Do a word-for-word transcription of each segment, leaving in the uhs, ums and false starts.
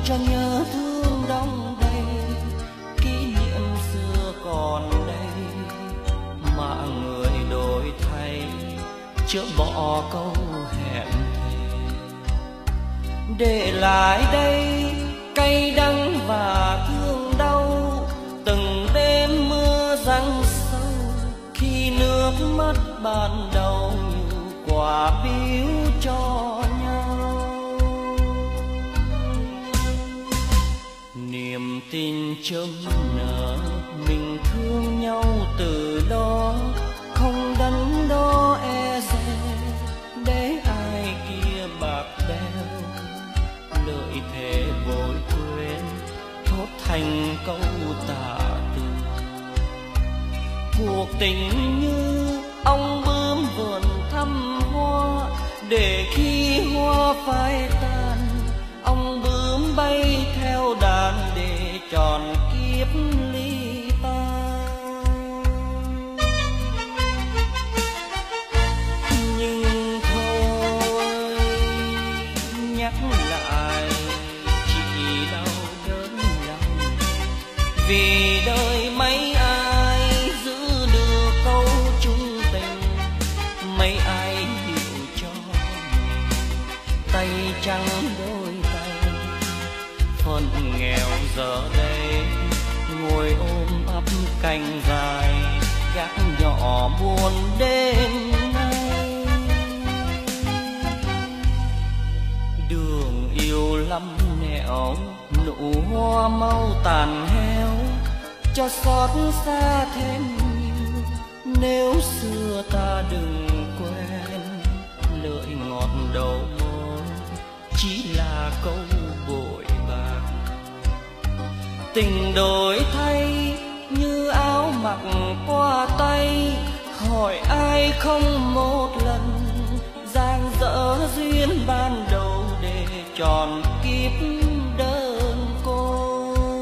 cho nhớ thương đong đầy, kỷ niệm xưa còn đây mà người đổi thay, chữa bỏ câu hẹn thề. Để lại đây cay đắng và thương đau, từng đêm mưa giăng sâu, khi nước mắt ban đầu như quà biếu cho nhau. Niềm tin chớm nở, mình thương nhau từ đó, không đắn đo e dè để ai kia bạc bẽo, lợi thế vội quên thốt thành câu tạ từ. Cuộc tình như ong bướm vườn thăm hoa, để khi hoa phai tàn, ong bướm bay theo đàn để tròn kiếp ly tan. Nhưng thôi nhắc lại chỉ đau đớn lòng, vì đời mấy ai giữ được câu chung tình, mấy ai hiểu cho mình tay trắng đôi tay. Phận nghèo giờ đây ngồi ôm ấp cành dài, gác nhỏ buồn đêm nay. Đường yêu lắm nẻo, nụ hoa mau tàn héo, cho xót xa thêm nhiều nếu xưa ta đừng quên. Lời ngọt đầu môi chỉ là câu bội bạc, tình đổi thay như áo mặc qua tay. Hỏi ai không một lần giang dở duyên ban đầu để tròn kiếp đơn côi.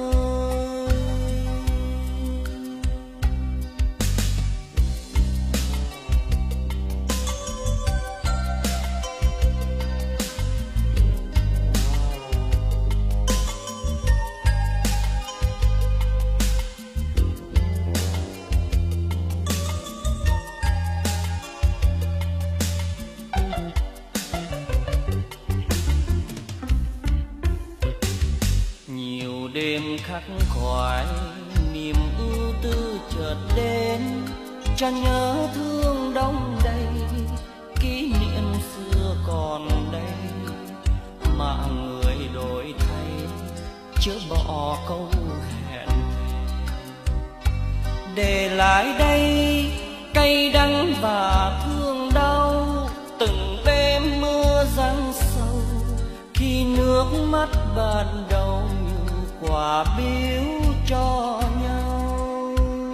Đêm khắc khoải niềm ưu tư chợt đến, cho nhớ thương đong đầy, kỷ niệm xưa còn đây mà người đổi thay, chữa bỏ câu hẹn thề. Để lại đây cay đắng và thương đau, từng đêm mưa giăng sâu, khi nước mắt ban đầu quà biếu cho nhau.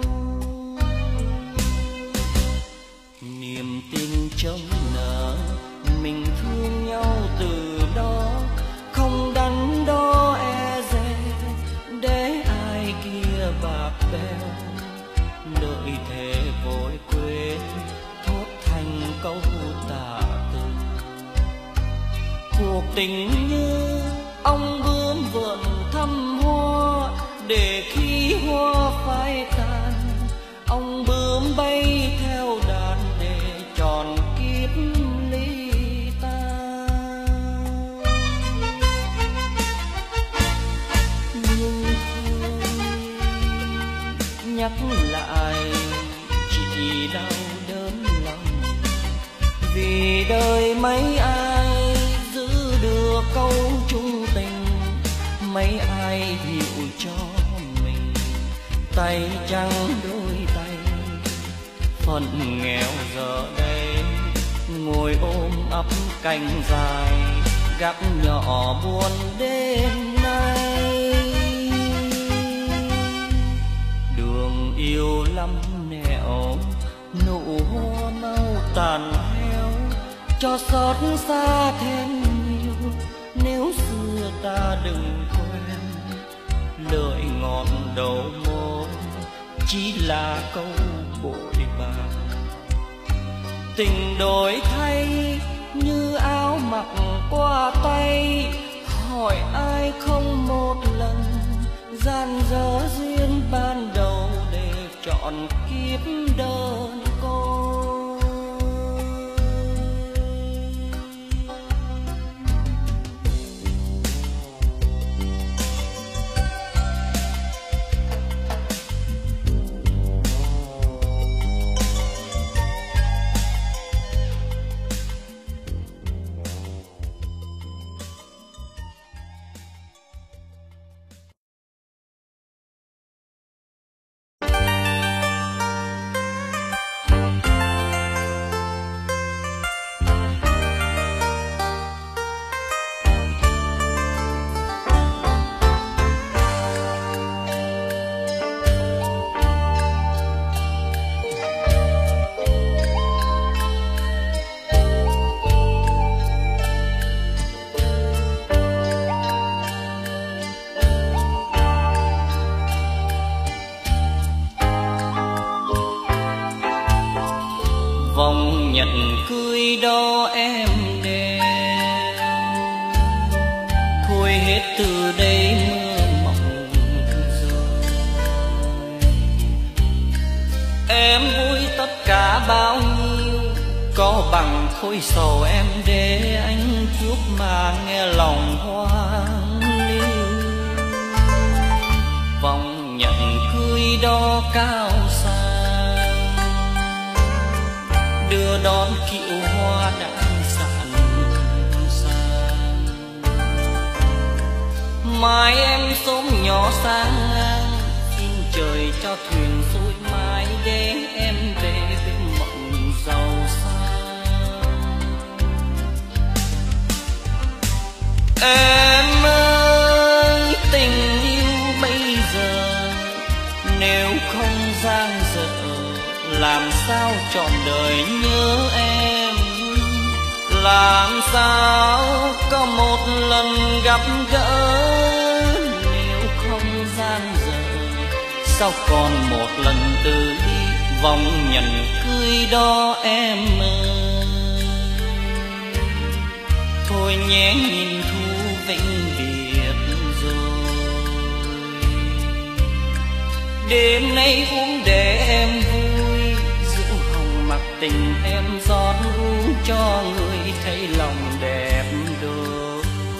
Niềm tin chớm nở, mình thương nhau từ đó, không đắn đo e dè để ai kia bạc bẽo, lợi thế vội quên thốt thành câu tạ từ. Cuộc tình như ong bướm vườn thăm hoa, để khi hoa phai tàn, ong bướm bay theo đàn để tròn kiếp ly tan. Nhưng thôi nhắc lại chỉ đau đớn lòng, vì đời mấy ai giữ được câu chung tình, mấy ai hiểu cho mình tay trắng đôi tay. Phận nghèo giờ đây ngồi ôm ấp cành dài, gác nhỏ buồn đêm nay. Đường yêu lắm nẻo, nụ hoa mau tàn héo, cho xót xa thêm nhiều nếu xưa ta đừng quên. Lời ngọt đầu môi chỉ là câu bội bạc, tình đổi thay như áo mặc qua tay. hỏi ai không một lần gian dở duyên ban đầu để chọn kiếp đơn côi. Vòng nhận cưới đó em đeo, thôi hết từ đây mơ mộng rồi. Em vui tất cả bao nhiêu, có bằng thôi sầu em để anh chuốc mà nghe lòng hoang liêu. Vòng nhận cưới đó cao xa, đưa đón kiệu hoa đã sẵn sàng. Mai em sống nhỏ sang ngang, xin trời cho thuyền xuôi mãi để em về bên mộng giàu sang. Em ơi tình yêu bây giờ nếu không dang dở, làm sao trọn đời nhớ em. Làm sao có một lần gặp gỡ, nếu không gian dở sao còn một lần từ đi. Vòng nhận cưới đó em ơi, thôi nhé nhìn thu vĩnh biệt rồi. Đêm nay uống để em vui, rượu hồng mặc tình em rót uống cho người thấy lòng đẹp đôi.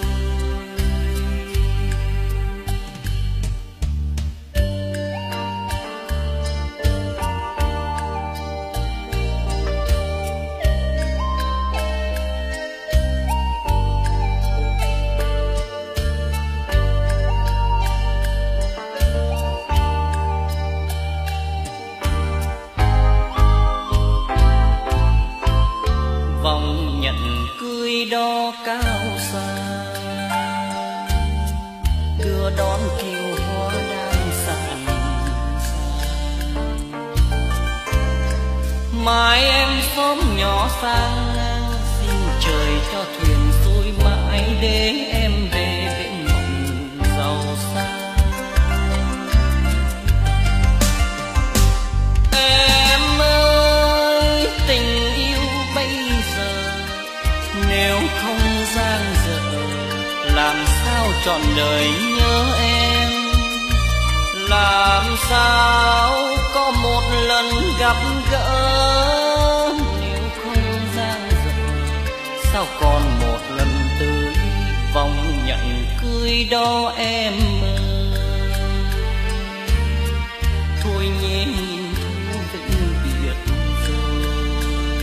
Vòng nhận cưới đó cao xa, đưa đón kiệu hoa đang sẵn sàng. Mai em xóm nhỏ sang ngang, xin trời cho thuyền xuôi mãi để em về bên mộng giàu sang. Em ơi tình yêu bây giờ nếu không dang dở, làm sao trọn đời nhớ em. Làm sao có một lần gặp gỡ, nếu không dang dở sao còn một lần từ ly. Vòng nhận cưới đó em ơi, thôi nhé nhìn thu vĩnh biệt rồi.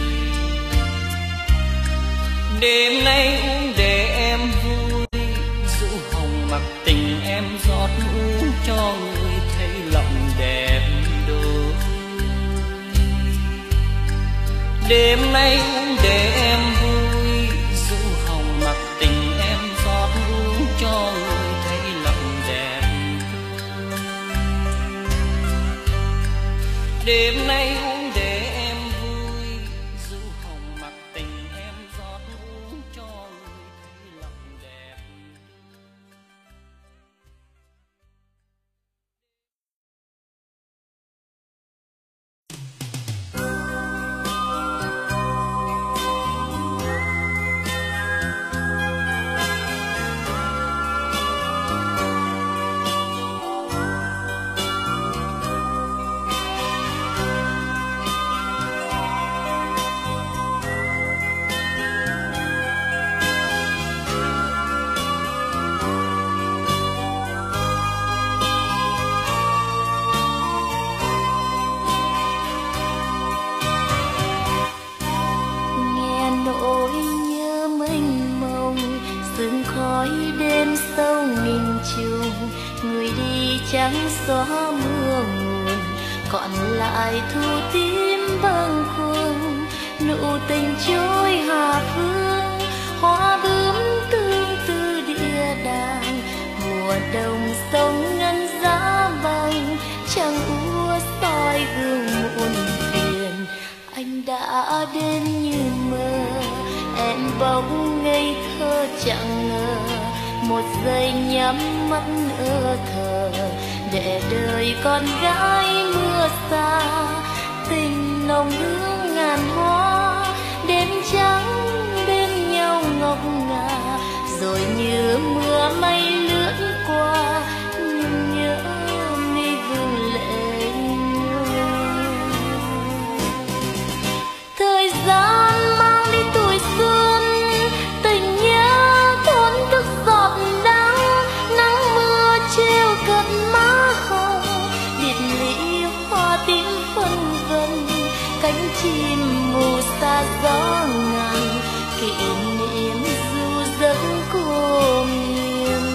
Đêm nay uống để em vui, rượu hồng mặc tình em rót uống cho người thấy lòng đẹp đôi. Đêm nay uống để em vui, rượu hồng mặc tình em rót uống cho người thấy lòng đẹp đôi. Đêm nay uống để em vui, rượu hồng mặc tình em rót uống cho người thấy lòng đẹp. nắng gió mưa nguồn, còn lại thu tím bâng khuâng, nụ tình trôi hà phương, hoa bướm tương tư địa đàng. Mùa đông sông ngân giá băng, trăng úa soi gương muộn phiền. Anh đã đến như mơ, em bỗng ngây thơ chẳng ngờ, một giây nhắm mắt ơ thờ, để đời con gái mưa xa. Tình nồng hương ngàn hoa, đêm trắng bên nhau ngọc ngà, rồi như mưa mây lướt qua, nhưng nhớ mi vương lệ. Thời gian mang đi tuổi xuân, tình nhớ thốn thức giọt đắng, nắng mưa treo cận má hồng, biệt ly hoa tím phân vân, cánh chim mù xa gió ngàn, kỷ niệm du giấc cô miên.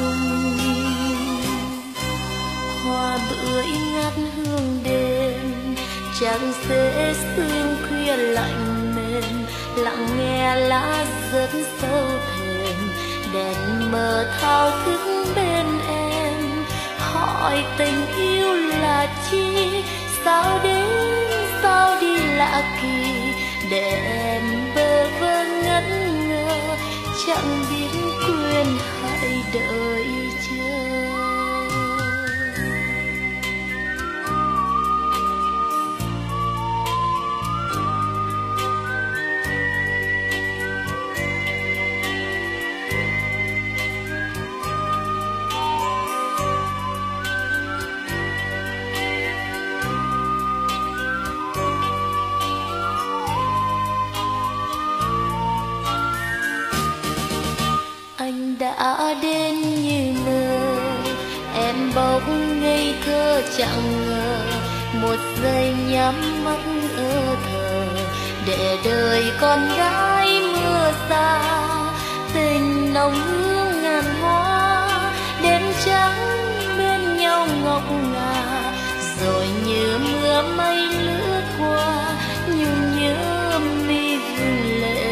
Hoa bưởi ngát hương đêm, trăng xế sương khuya lạnh mềm, lặng nghe lá rất sâu thềm, đèn mờ thao thức bên em. Hỏi tình yêu là chi, sao đến sao đi lạ kỳ, để em bơ vơ ngẩn ngơ, chẳng biết quên hãy đợi chờ. Đã đến như mơ, em bỗng ngây thơ chẳng ngờ, một giây nhắm mắt ơ thờ, để đời con gái mưa xa. Tình nồng hương ngàn hoa, đêm trắng bên nhau ngọc ngà, rồi như mưa mây lướt qua, nhung nhớ mi vương lệ.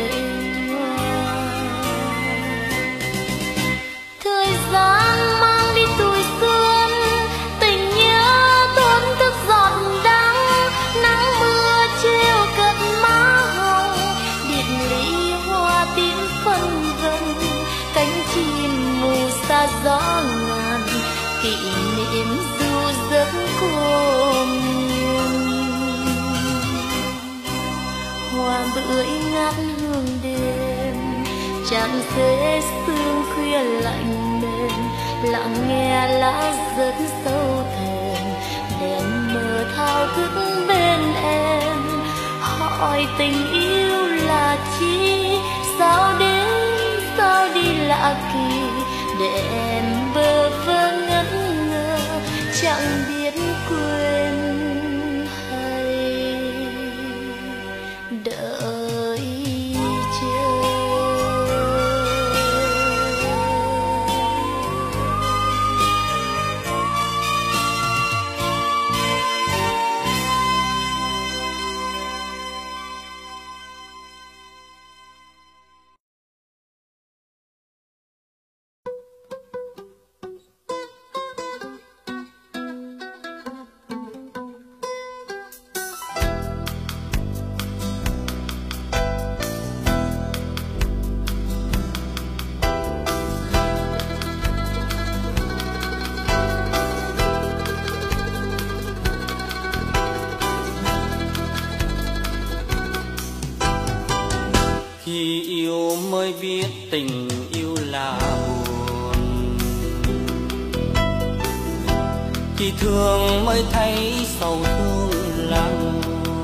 Thời gian mang đi tuổi xuân, tình nhớ thốn thức giọt đắng, nắng mưa treo cận má hồng, biệt ly hoa tím phân vân, cánh chim mù xa gió ngàn, kỷ niệm du giấc cô miên. Hoa bưởi ngát hương đêm, trăng xế sương khuya lạnh mềm, lặng nghe lá rất sâu thềm, đèn mờ thao thức bên em. Hỏi tình yêu là chi, sao đến sao đi lạ kỳ, để em bơ vơ ngẩn ngơ, chẳng biết quên hay đợi chờ. Khi yêu mới biết tình yêu là buồn, khi thương mới thấy sầu thương lắm.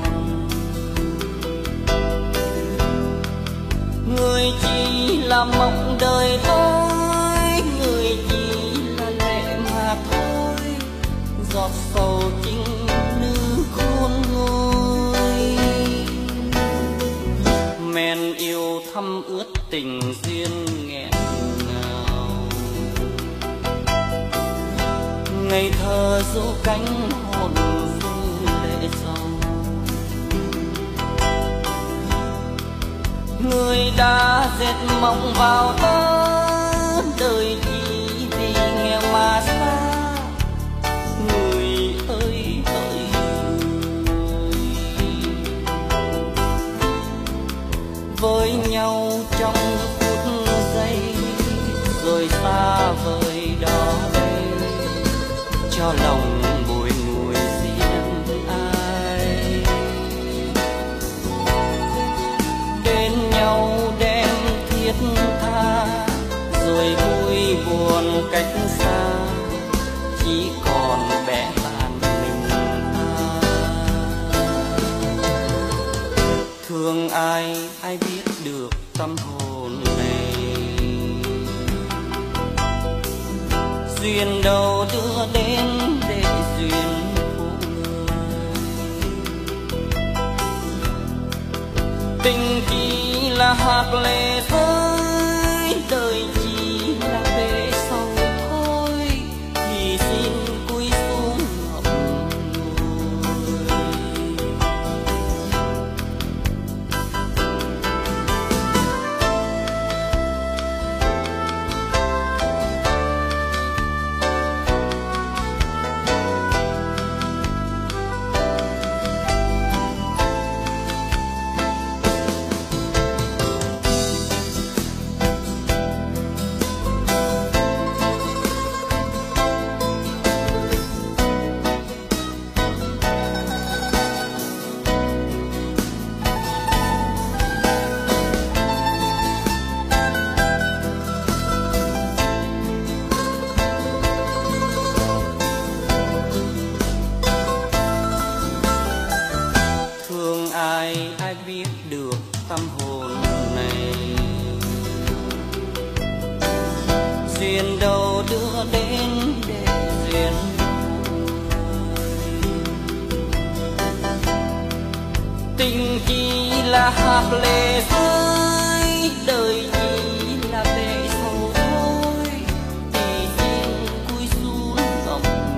Người chỉ là mộng đời tôi, người chỉ là lệ mà thôi, giọt sầu chính nữ khôn nguôi. Men yêu thăm ướt tình duyên nghẹn ngào, ngây thơ dỗ cánh hồn rơi lệ dòng. Người đã dệt mộng vào tớ đời chỉ vì nghèo mà xa. Người ơi ơi với nhau trong phút giây rồi xa vời đó đây, cho lòng bồi ngùi riêng ai. Bên nhau đem thiết tha rồi vui buồn cách xa, chỉ còn bé bạn mình ta. Thương ai ai biết được tâm hồn này, duyên đâu đưa đến để duyên phụ người. Tình chỉ là hạt lệ rơi, đời chỉ là bể sầu thôi, thì xin cúi xuống ngậm ngùi. Duyên đâu đưa đến để duyên tình chỉ là hạt lệ rơi, đời chỉ là bể sầu thôi, thì xin cúi xuống ngậm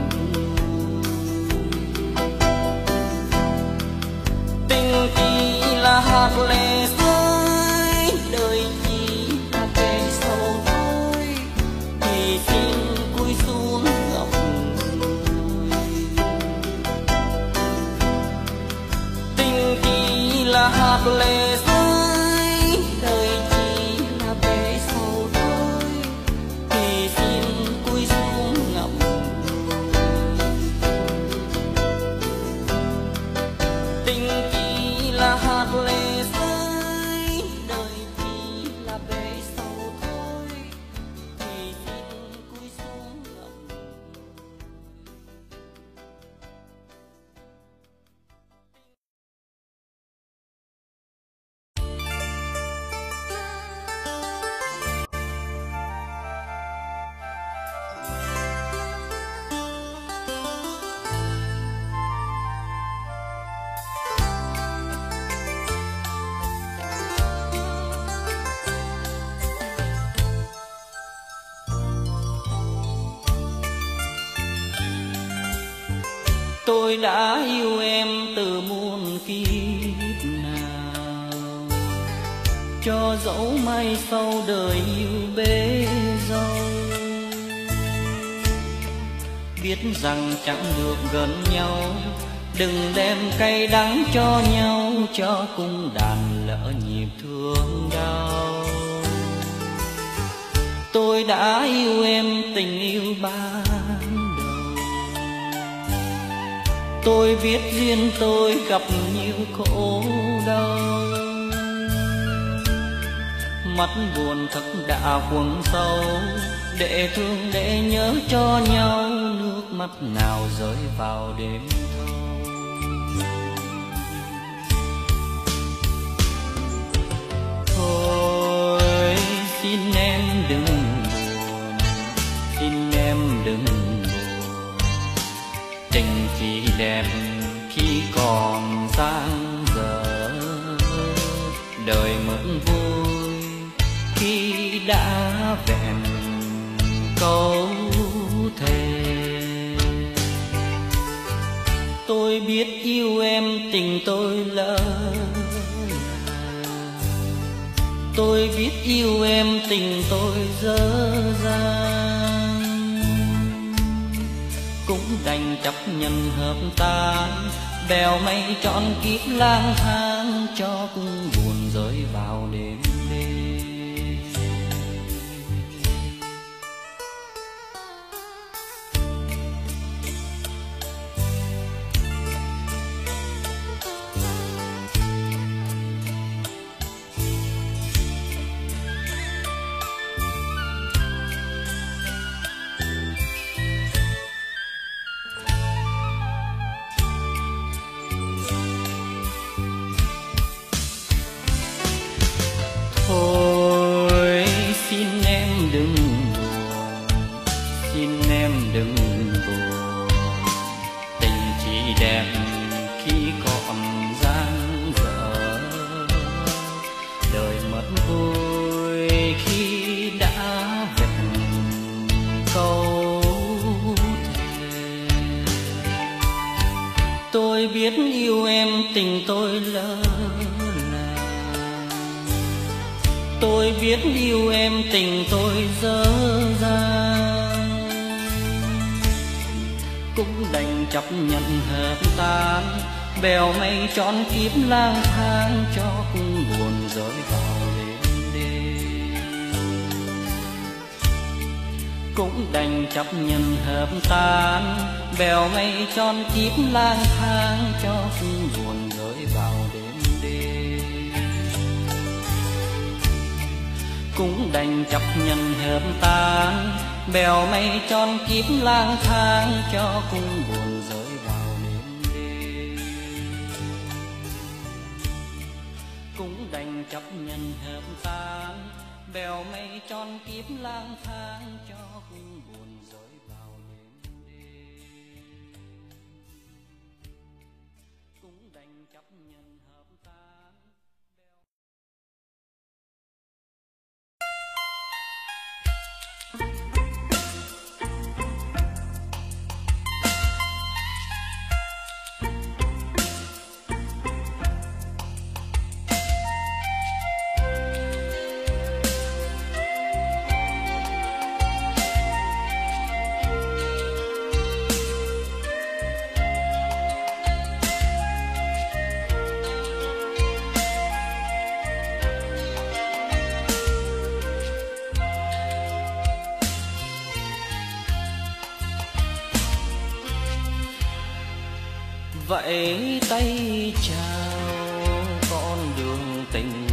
tình chỉ là hạt lệ rơi, đời chỉ là bể sầu thôi, thì xin cúi xuống ngậm tình chỉ là hạt lệ rơi, đời chỉ là bể sầu thôi, thì xin cúi xuống ngậm tình chỉ là hạt lệ rơi, đời chỉ là bể sầu thôi, thì xin cúi xuống ngậm. Tôi đã yêu em từ muôn kiếp nào, cho dẫu mai sau đời yêu bế dâu. Biết rằng chẳng được gần nhau, đừng đem cay đắng cho nhau, cho cung đàn lỡ nhịp thương đau. Tôi đã yêu em tình yêu ban đầu, tôi biết duyên tôi gặp nhiều khổ đau. Mắt buồn thật đã quầng sâu, để thương để nhớ cho nhau, nước mắt nào rơi vào đêm thâu. Thôi xin em đừng buồn, xin em đừng buồn, tình chỉ đẹp khi còn dang dở, đời mẫn vui khi đã vẹn câu thề. Tôi biết yêu em tình tôi lỡ, tôi biết yêu em tình tôi dở dang, cũng đành chấp nhận hợp tan, bèo mây trọn kiếp lang thang cho cung buồn rơi vào đêm đêm. Thôi xin em đừng buồn, xin em đừng buồn, tình chỉ đẹp khi còn dang dở, đời mất vui khi đã vẹn câu thề. Tôi biết yêu em tình tôi lỡ, tôi biết yêu em tình tôi dở dang, cũng đành chấp nhận hợp tan, bèo mây trọn kiếp lang thang cho cung buồn rơi vào đêm đêm. Cũng đành chấp nhận hợp tan, bèo mây trọn kiếp lang thang cho cung buồn rơi vào đêm đêm. Cũng đành chấp nhận hợp tan, bèo mây tròn kiếp lang thang cho cung buồn rơi vào đêm đêm. Cũng đành chấp nhận hợp tan, bèo mây tròn kiếp lang thang cho cung buồn rơi vào đêm đêm. Cũng đành chấp nhận hợp tan. Vẫy tay chào con đường tình,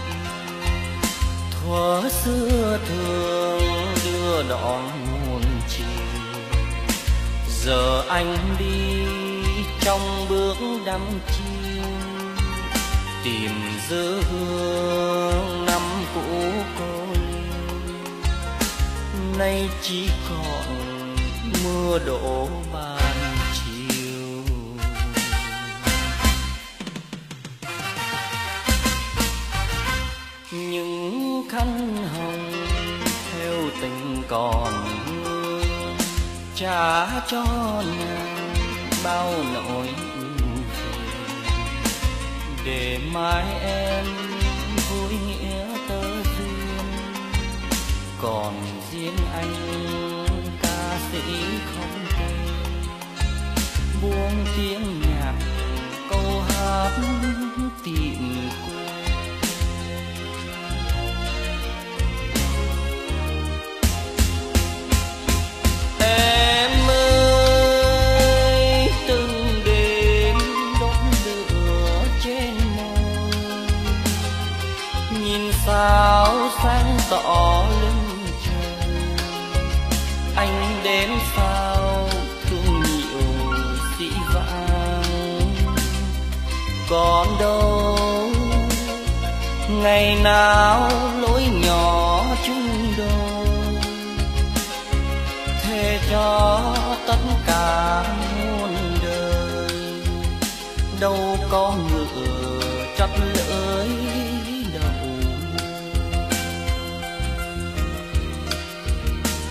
thuở xưa thường đưa đón muôn chiều. Giờ anh đi trong bước đắm chiêu, tìm dư hương năm cũ cô liêu. Nay chỉ còn mưa đổ ban những khăn hồng theo tình còn hương, trả cho nàng bao nỗi ưu phiền, để mai em vui nghĩa tơ duyên. Còn riêng anh ca sĩ không tên, buông tiếng nhạc câu hát tìm quên. Em ơi từng đêm đốt lửa trên môi, nhìn sao sáng tỏ lưng trời. Anh đến sao thương nhiều dĩ vãng, còn đâu ngày nào lối nhỏ chung đôi. Thề cho tất cả muôn đời, đâu có ngựa chặt lưỡi đầu.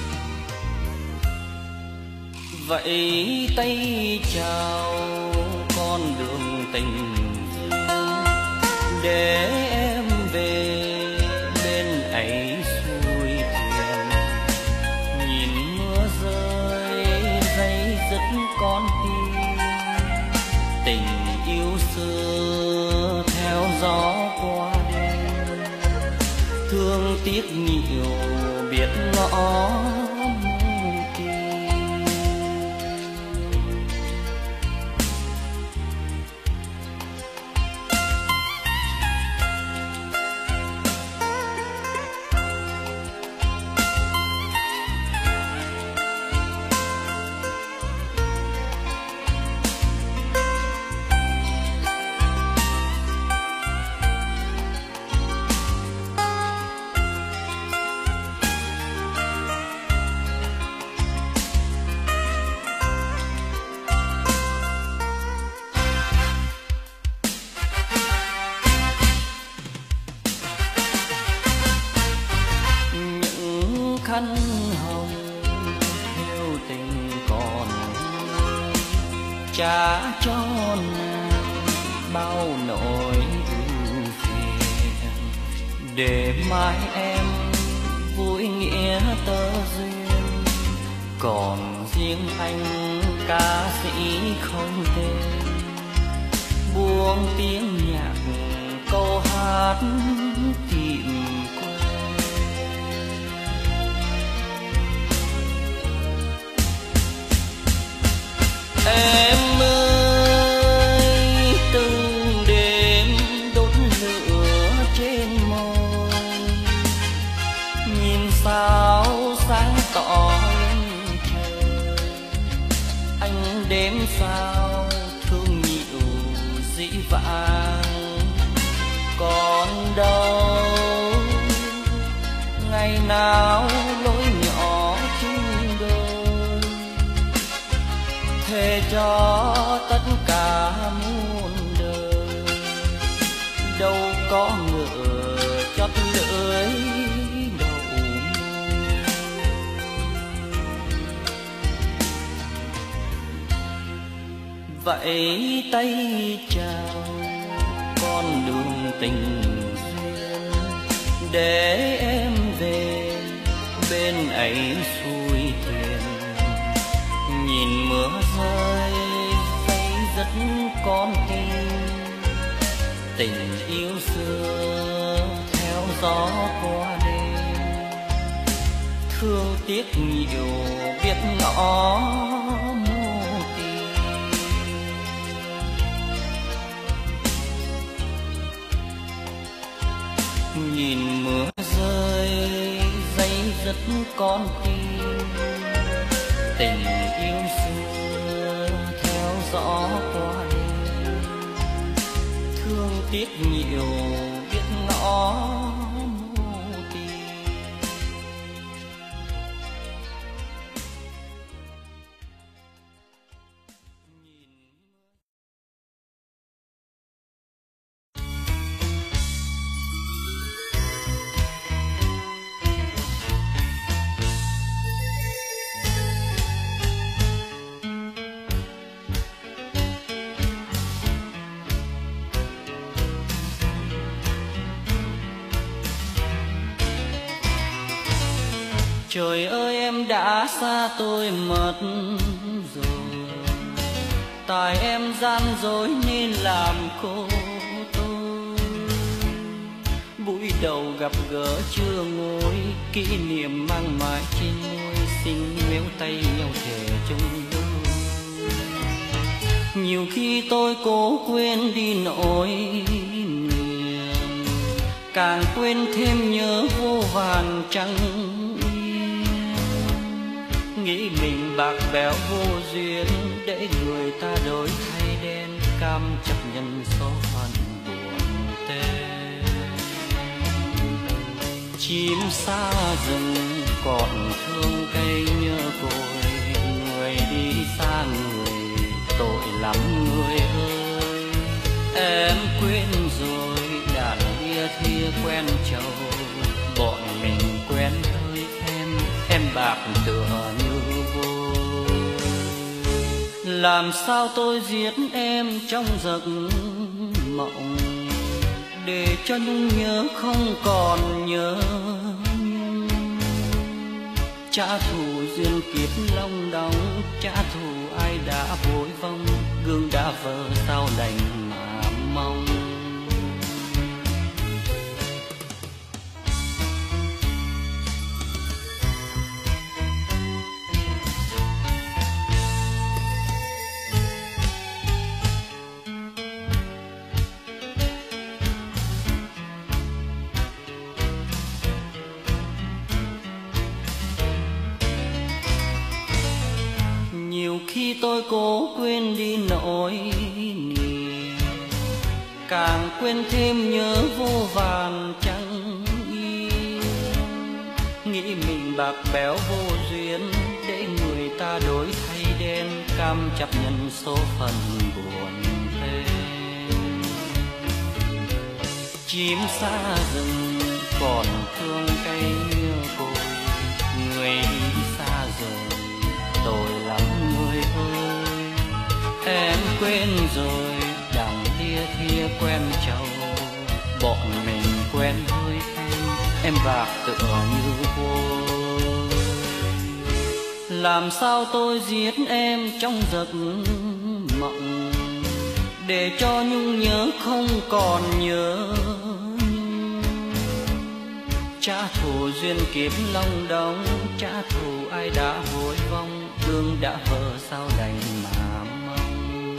Vậy tay chào con đường tình duyên, để em về bên ấy xuôi thuyền, nhìn mưa rơi dây dứt con tim, tình yêu xưa theo gió qua đêm, thương tiếc nhiều biết ngõ khăn hồng theo tình còn trả cho nàng bao nỗi ưu phiền, để mai em vui nghĩa tơ duyên, còn riêng anh ca sĩ không tên, buông tiếng nhạc câu hát tìm em ơi. Từng đêm đốt lửa trên môi, nhìn sao sáng tỏ lên trời, anh đêm sao thương nhiều dĩ vãng, còn đâu ngày nào lối nhỏ chung đôi, thề cho tất cả muôn đời, đâu có ngờ chót lưỡi đầu môi. Vậy tay chào con đường tình duyên, để em về bên ấy xuôi thuyền, nhìn mưa rơi dây dứt con tim, tình yêu xưa theo gió qua đêm, thương tiếc nhiều biết ngõ mô tìm. Nhìn mưa rơi dây dứt con tim, tình yêu xưa theo gió qua đêm, thương tiếc nhiều biết ngõ mô tìm. Trời ơi em đã xa tôi mất rồi, tại em gian dối nên làm khổ tôi. Buổi đầu gặp gỡ chưa ngồi, kỷ niệm mang mãi trên môi, xin méo tay nhau thề chung đôi. Nhiều khi tôi cố quên đi nỗi niềm, càng quên thêm nhớ vô vàn trăng. Nghĩ mình bạc bẽo vô duyên, để người ta đổi thay đen, cam chấp nhận số phận buồn tê. Chim xa rừng còn thương cây nhớ cội, người đi xa người tội lắm người ơi. Em quên rồi đàn đĩa thia quen trầu, bọn mình quen hơi em, em bạc tựa như vôi. Làm sao tôi giết em trong giấc mộng, để cho nhung nhớ không còn nhớ. Trả thù duyên kiếp long đong, trả thù ai đã vội vong, gương đã vỡ sao đành mà mong. Nhiều khi tôi cố quên đi nỗi niềm, càng quên thêm nhớ vô vàn chẳng yên. Nghĩ mình bạc bẽo vô duyên, để người ta đổi thay đen, cam chấp nhận số phận buồn thêm. Chim xa rừng còn thương cây cối, người đi xa rồi tội lắm người ơi. Em quên rồi đằng lia thia quen trầu, bọn mình quen hơi thêm, em bạc tựa như vôi. Làm sao tôi giết em trong giấc mộng, để cho nhung nhớ không còn nhớ. Trả thù duyên kiếp long đong, trả thù ai đã vội vong, gương đã vỡ sao đành mà mong.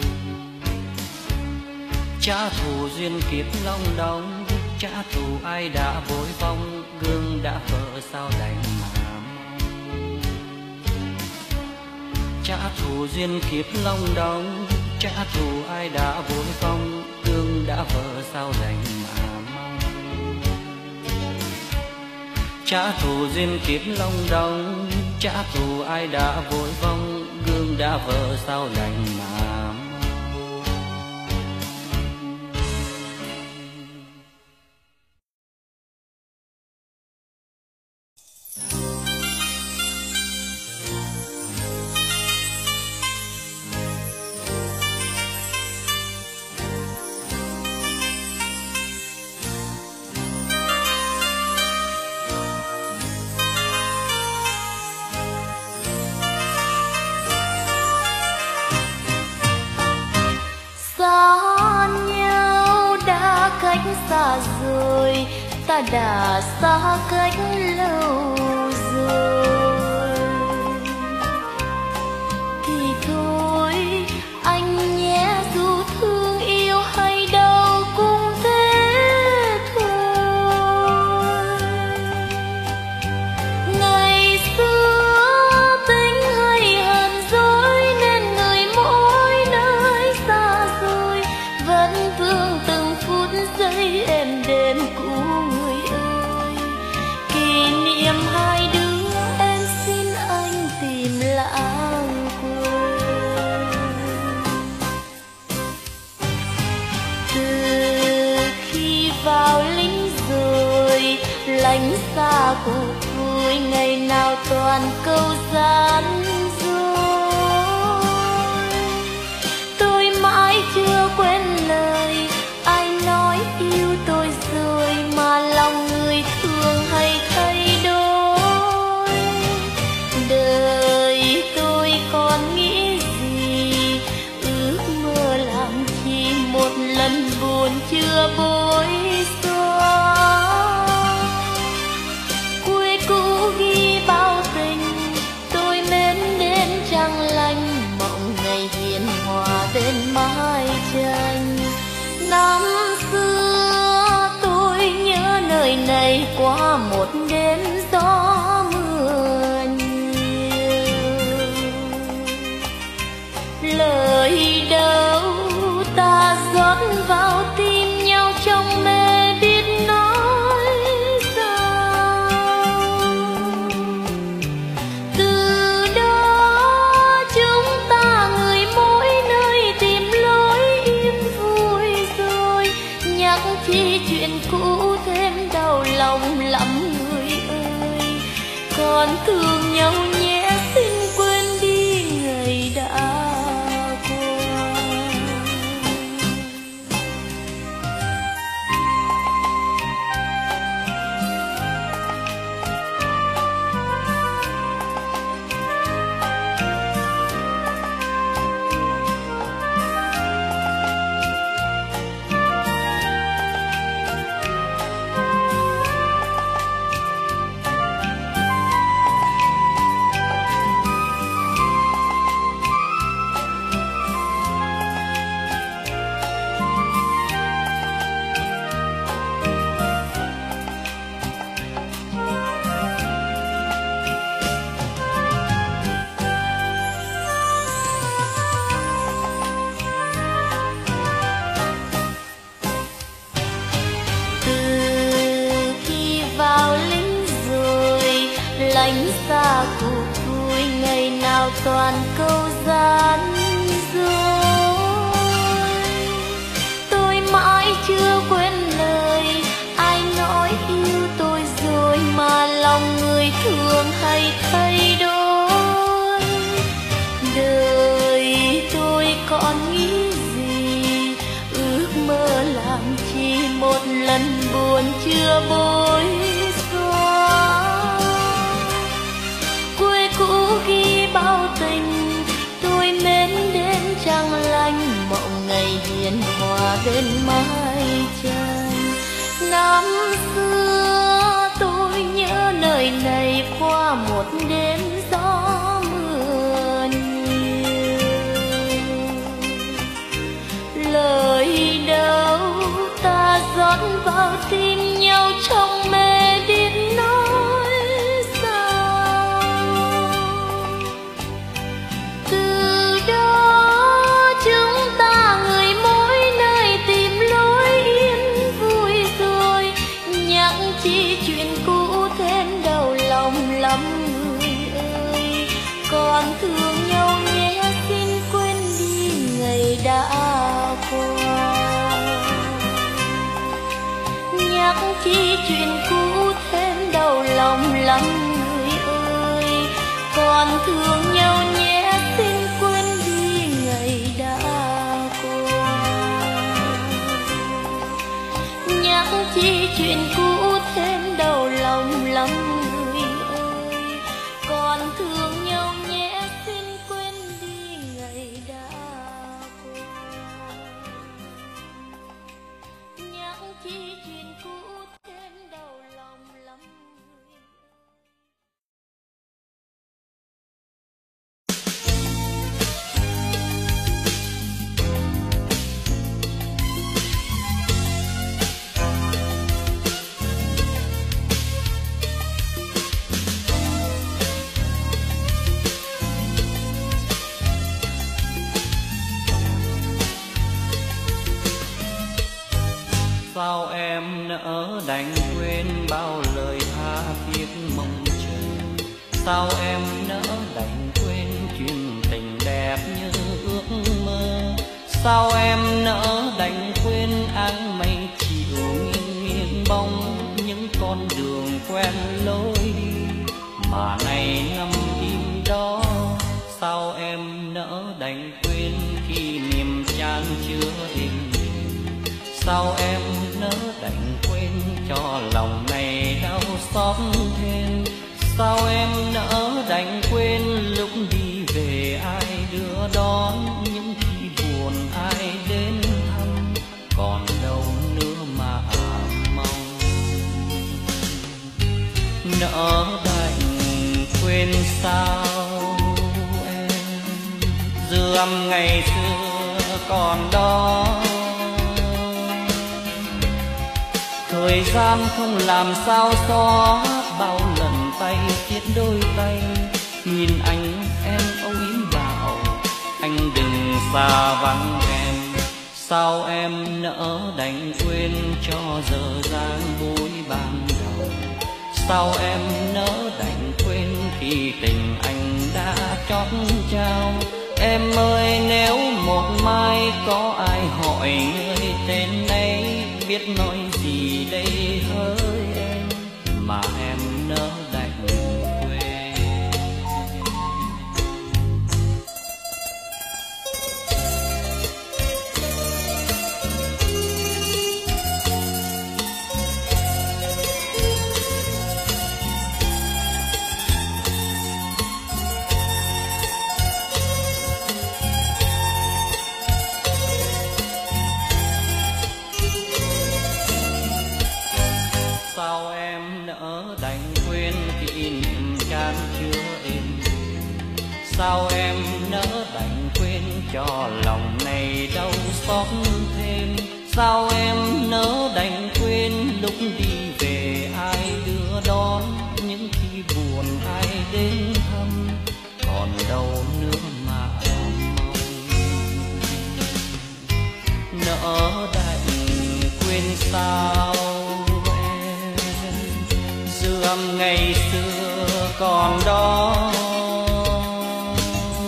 Trả thù duyên kiếp long đong, trả thù ai đã vội vong, gương đã vỡ sao đành mà mong. Trả thù duyên kiếp long đong, trả thù ai đã vội vong, gương đã vỡ sao đành mà mong. Trả thù duyên kiếp long đong, trả thù ai đã vội vong, gương đã vỡ sao đành mà mong. Xa rồi, ta đã xa cách lâu rồi. Thì thôi anh nhé, dù thương yêu hay đau cũng thế thôi. Ngày xưa tính hay hờn dỗi, nên người mỗi nơi xa rồi, vẫn vương từng phút giây êm đềm của người ơi. Kỷ niệm hai đứa em xin anh tìm lãng quên. Từ khi vào lính rồi, lánh xa cuộc vui, ngày nào toàn câu gian dối. Tôi mãi chưa quên lời ai nói yêu tôi rồi, mà lòng người thường hay thay đổi. Đời tôi còn nghĩ gì, ước mơ làm chi, một lần buồn chưa bối xóa. Quê cũ ghi bao tình, tôi mến toàn câu gian dối. Tôi mãi chưa quên lời ai nói yêu tôi rồi, mà lòng người thường hay thay đổi. Đời tôi còn nghĩ gì, ước mơ làm chi một lần buồn chưa bối xóa. Quê cũ ghi bao tình, tôi mến đến trăng lanh, mộng ngày hiền hòa bên mái tranh. Năm xưa tôi nhớ nơi này qua một đêm gió mưa nhiều. Lời đâu ta rót vào tim nhau trong mê biết nói sao. Từ đó chúng ta người mỗi nơi tìm lối yên vui rồi, nhắc chi chuyện cũ thêm đau lòng lắm người ơi. Còn thương nhau nhé, xin quên đi ngày đã qua. Nhắc chi chuyện cũ thêm đau lòng lắm người ơi. Còn thương nhau nhé, xin quên đi ngày đã qua. Nhắc chi chuyện cũ thêm đau lòng lắm người ơi. Còn thương nhau nhé, xin quên đi ngày đã qua. Nhắc chi chuyện cũ thêm đau lòng lắm người. Sao em nỡ đành quên bao lời tha thiết mong chờ? Sao em nỡ đành quên chuyện tình đẹp như ước mơ? Sao em nỡ đành quên áng mây chiều nghiêng nghiêng bóng những con đường quen lối đi mà nay ngâm im đó? Sao em nỡ đành quên khi niềm chan chứa hình? Sao em nỡ đành quên cho lòng này đau xót thêm? Sao em nỡ đành quên lúc đi về ai đưa đón, những khi buồn ai đến thăm, còn đâu nữa mà mong. Nỡ đành quên sao em, dư âm ngày xưa còn đó. Thời gian không làm sao xóa bao lần tay thiết đôi tay, nhìn anh em âu yếm bảo anh đừng xa vắng em. Sao em nỡ đành quên cho giờ dáng vui ban đầu? Sao em nỡ đành quên khi tình anh đã chót trao? Em ơi, nếu một mai có ai hỏi người tên ấy, biết nói gì đây hỡi em mà em nỡ đành quên. Sao em nỡ đành quên kỷ niệm chan chứa êm đềm? Sao em nỡ đành quên cho lòng này đau xót thêm? Sao em nỡ đành quên lúc đi về ai đưa đón, những khi buồn ai đến thăm, còn đâu nữa mà mong. Nỡ đành quên sao dư âm ngày xưa còn đó.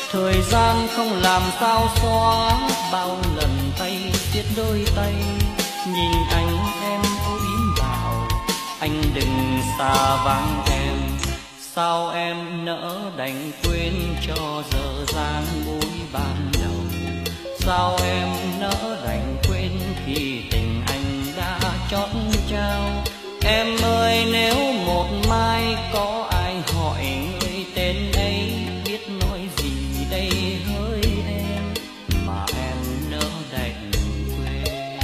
Thời gian không làm sao xóa bao lần tay siết đôi tay, nhìn anh em ôi bảo anh đừng xa vắng em. Sao em nỡ đành quên cho dở dang buổi ban đầu? Sao em nỡ đành quên khi tình anh đã chót trao? Em ơi nếu một mai có ai hỏi người tên ấy, biết nói gì đây hỡi em mà em nỡ đành quên?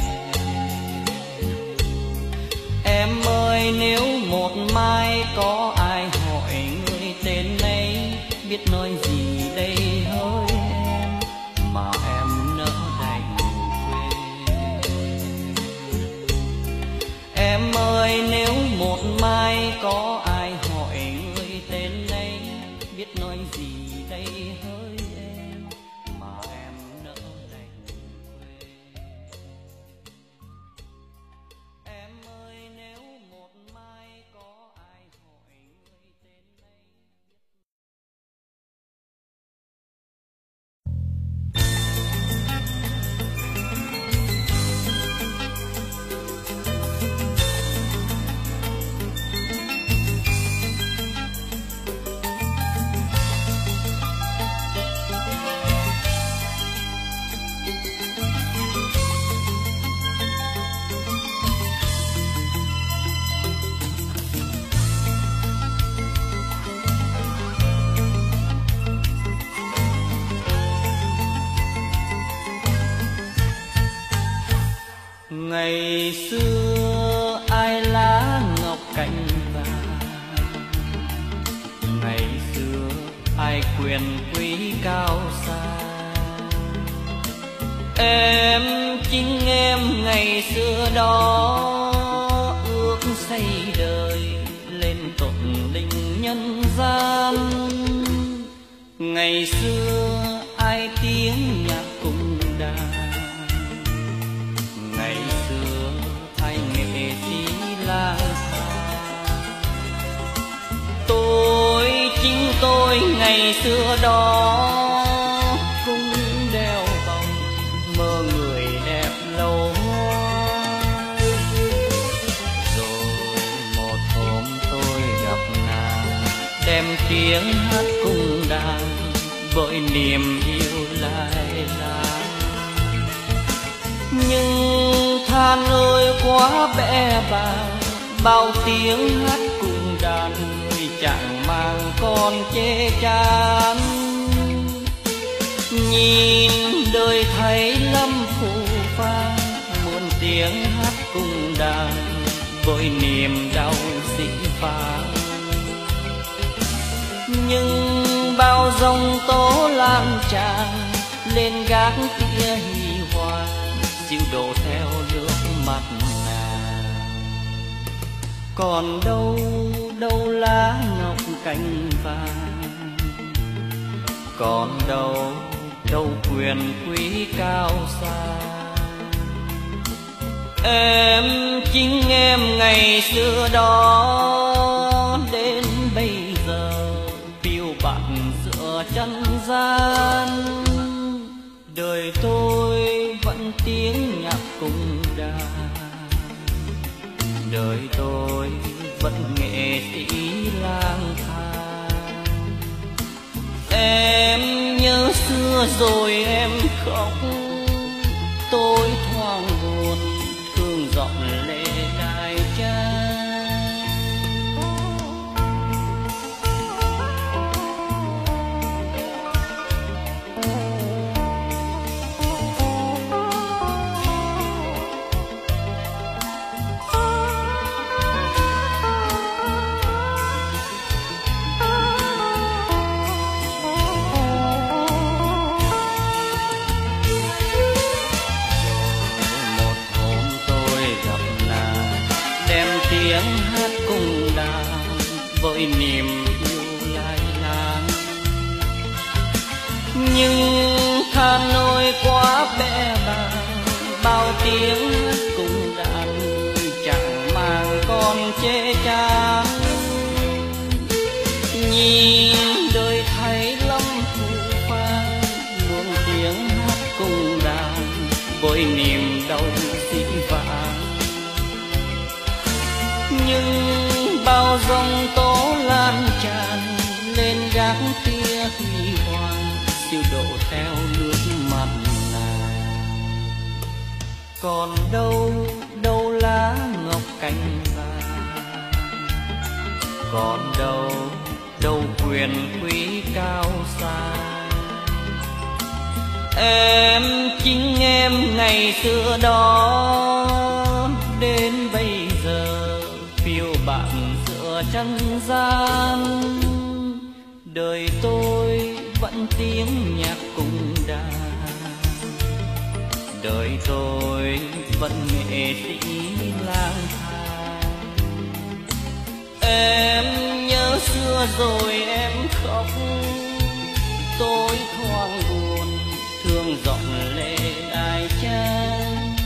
Em ơi nếu một mai có ai hỏi người tên ấy, biết nói gì đây hỡi em mà em nỡ đành quên? Em ơi nếu một mai có ai hỏi người tên ấy, biết nói gì đây hỡi em mà em nỡ đành quên? Em ơi nếu một mai có ai hỏi người tên ấy. Ngày xưa ai lá ngọc cành vàng, ngày xưa ai quyền quý cao xa. Em chính em ngày xưa đó ước xây đời lên tột đỉnh nhân gian. Ngày xưa ai tiếng nhạc cùng đàn, ngày xưa ai nghệ sĩ lang thang. Tôi chính tôi ngày xưa đó cũng đeo vòng mơ người đẹp lâu hoa. Rồi một hôm tôi gặp nàng, đem tiếng hát cùng đàn với niềm yêu lai láng. Nhưng than ơi quá bẽ bàng, bao tiếng hát cùng đàn người chẳng mang con chê chán. Nhìn đời thấy lắm phù phang, muôn tiếng hát cùng đàn với niềm đau dĩ vãng. Nhưng bao dòng tố lan tràn lên gác kia hì hoàng, dịu đổ theo nước mắt nàng. Còn đâu đâu lá ngọc cành vàng, còn đâu đâu quyền quý cao xa. Em chính em ngày xưa đó đến bây giờ phiêu bạt giữa chân gian. Đời tôi vẫn tiếng nhạc cùng đàn, đời tôi vẫn nghệ sĩ lang thang. Em nhớ xưa rồi em khóc, tôi thoáng buồn thương giọt lệ đài trang. Tiếng hát cùng đàn với niềm yêu lai láng. Nhưng than ôi quá bẽ bàng, bao tiếng hát cùng đàn chẳng mang con chê chán. Nhìn đời thấy lắm phù phang, nỗi niềm đau dĩ vãng. Nhưng bao giông tố lan tràn lên gác kia huy hoàng, siêu độ theo nước mắt nàng. Còn đâu đâu lá ngọc cành vàng, còn đâu đâu quyền quý cao xa. Em chính em ngày xưa đó đến bây giờ phiêu bạt giữa chân gian. Đời tôi vẫn tiếng nhạc cung đàn, đời tôi vẫn nghệ sĩ lang thang. Em nhớ xưa rồi em khóc, tôi thoáng buồn thương giọng lệ đài trang.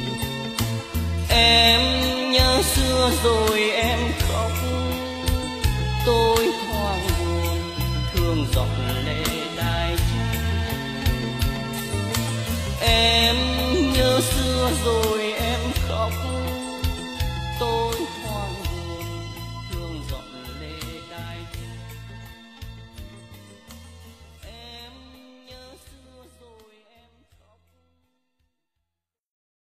Em nhớ xưa rồi em khóc, tôi thoáng buồn thương giọng lệ đài trang. Em nhớ xưa rồi